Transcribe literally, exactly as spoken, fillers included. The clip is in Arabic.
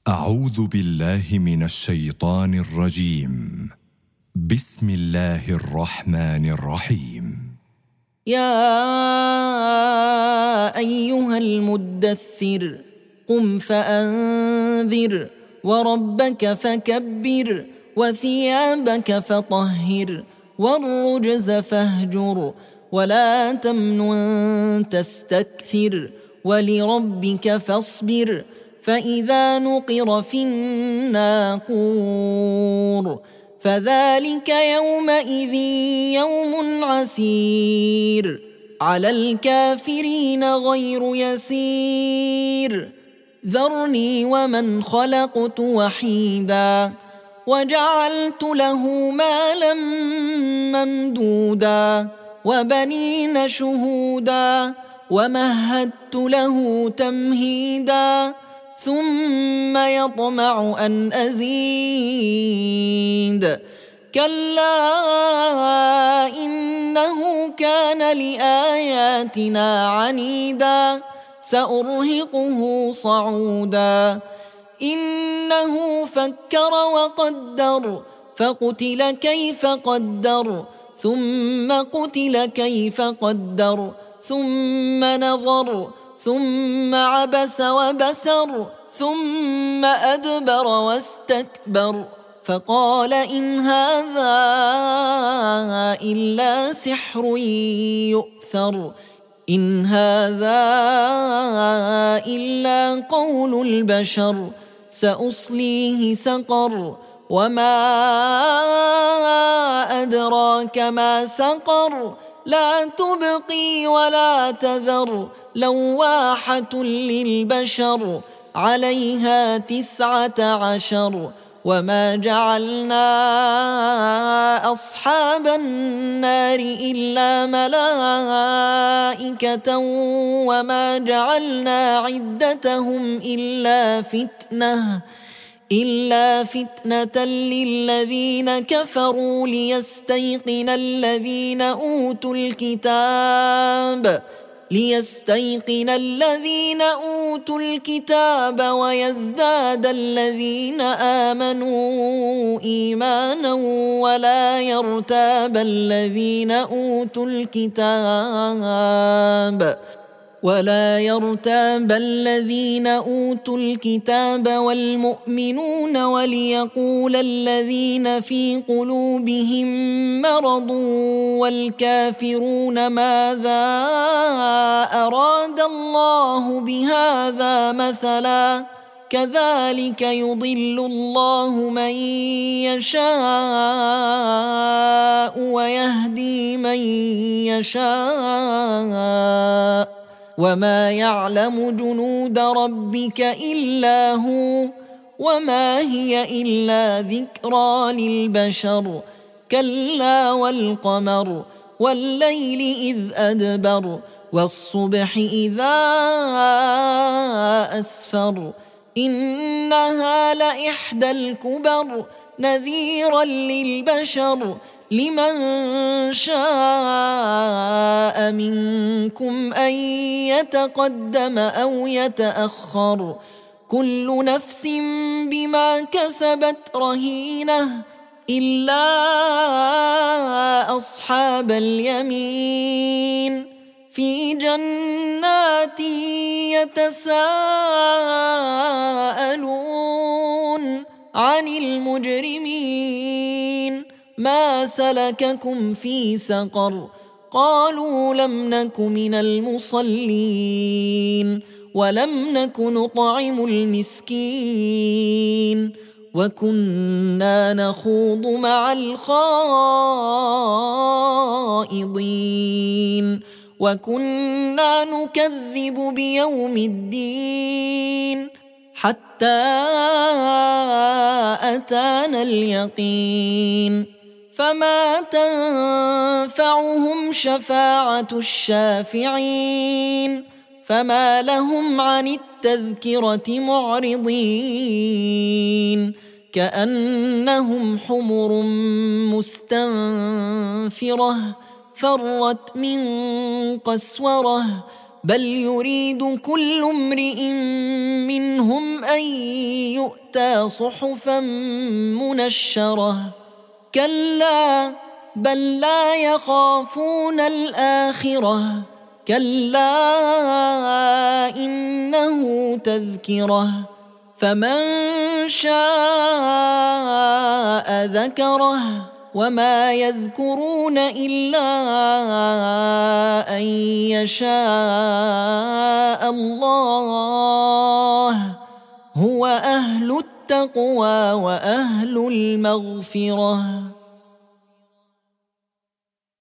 أعوذ بالله من الشيطان الرجيم. بسم الله الرحمن الرحيم. يا أيها المدثر قم فأنذر وربك فكبر وثيابك فطهر والرجز فاهجر ولا تمنن تستكثر ولربك فاصبر فإذا نقر في الناقور فذلك يومئذ يوم عسير على الكافرين غير يسير ذرني ومن خلقت وحيدا وجعلت له مالا ممدودا وبنين شهودا ومهدت له تمهيدا ثم يطمع أن أزيد كلا إنه كان لآياتنا عنيدا سأرهقه صعودا إنه فكر وقدر فقتل كيف قدر ثم قتل كيف قدر ثم نظر ثم عبس وبسر ثم أدبر واستكبر فقال إن هذا إلا سحر يؤثر إن هذا إلا قول البشر سأصليه سقر وما أدراك ما سقر لا تبقي ولا تذر لواحة للبشر عليها تسعة عشر وما جعلنا أصحاب النار إلا ملائكة وما جعلنا عدتهم إلا فتنة إلا فتنة للذين كفروا ليستيقن الذين أوتوا الكتاب ليستيقن الذين أوتوا الكتاب ويزداد الذين آمنوا إيمانا ولا يرتاب الذين أوتوا الكتاب ولا يرتاب الذين أوتوا الكتاب والمؤمنون وليقول الذين في قلوبهم مرض والكافرون ماذا أراد الله بهذا مثلا كذلك يضل الله من يشاء ويهدي من يشاء وما يعلم جنود ربك إلا هو وما هي إلا ذكرى للبشر كلا والقمر والليل إذ أدبر والصبح إذا أسفر إنها لإحدى الكبر نذيرا للبشر لمن شاء منكم أن يتقدم أو يتأخر كل نفس بما كسبت رهينة إلا أصحاب اليمين في جنات يتساءلون عن المجرمين ما سلككم في سقر قالوا لم نك من المصلين ولم نك نطعم المسكين وكنا نخوض مع الخائضين وكنا نكذب بيوم الدين حتى أتانا اليقين فما تنفعهم شفاعة الشافعين فما لهم عن التذكرة معرضين كأنهم حمر مستنفرة فرت من قسورة بل يريد كل امرئ منهم أن يؤتى صحفا منشرة كلا بل لا يخافون الآخرة كلا إنه تذكرة فمن شاء ذكره وما يذكرون إلا أن يشاء الله هو أهل التقوى وأهل المغفرة.